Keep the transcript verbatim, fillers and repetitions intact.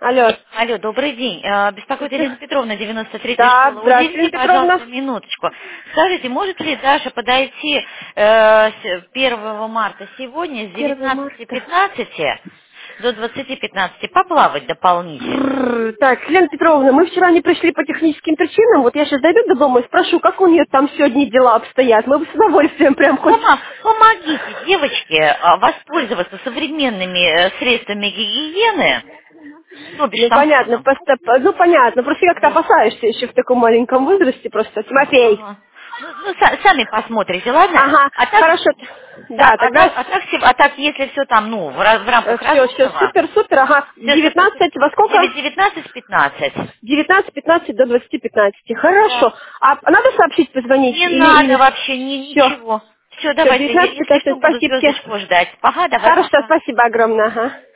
Алло. Алло, добрый день. Э, Беспокоит Елена Петровна, девяносто третья Да, школа. здравствуйте, Уделите, Елена Петровна. пожалуйста, минуточку. Скажите, может ли Даша подойти э, с первого марта сегодня с Первое девятнадцати марта. пятнадцати до двадцати пятнадцати поплавать дополнительно? Бррр. Так, Елена Петровна, мы вчера не пришли по техническим причинам. Вот я сейчас дойду до дома и спрошу, как у нее там сегодня дела обстоят. Мы бы с удовольствием прям хоть... Пома- Помогите девочке э, воспользоваться современными э, средствами гигиены, то бишь Ну, понятно, шампунем. просто... ну, понятно. Просто как-то Вот. опасаешься еще в таком маленьком возрасте просто. Тимофей. Ага. Ну, ну, са- сами посмотрите, ладно? Ага, А так, хорошо. а, Да, а тогда так, а так, се- а так, если все там, ну, в, ра- в рамках все, все, разумного, супер, супер, ага. все супер, супер. девятнадцать, во сколько? девять девятнадцать пятнадцать. девятнадцать пятнадцать до двадцати пятнадцати. Хорошо. Да. А надо сообщить, позвонить Не или... надо или... вообще ни, Все. ничего. Все, Все, давайте, е- девятнадцать если пятнадцать, что, буду спасибо. звездочку ждать. Ага, давай, Хорошо, пока. спасибо огромное. Ага.